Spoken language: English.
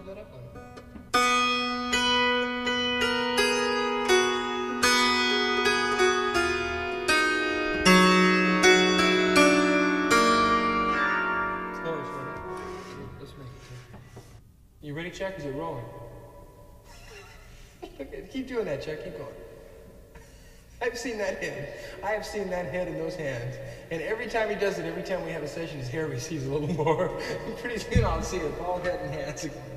that up on. Close, right? Let's make it. You ready, Chuck? Is it rolling? Keep doing that, Chuck. Keep going. I've seen that head. I have seen that head in those hands. And every time he does it, every time we have a session, his hair recedes a little more. Pretty soon I'll see a bald head and hands again.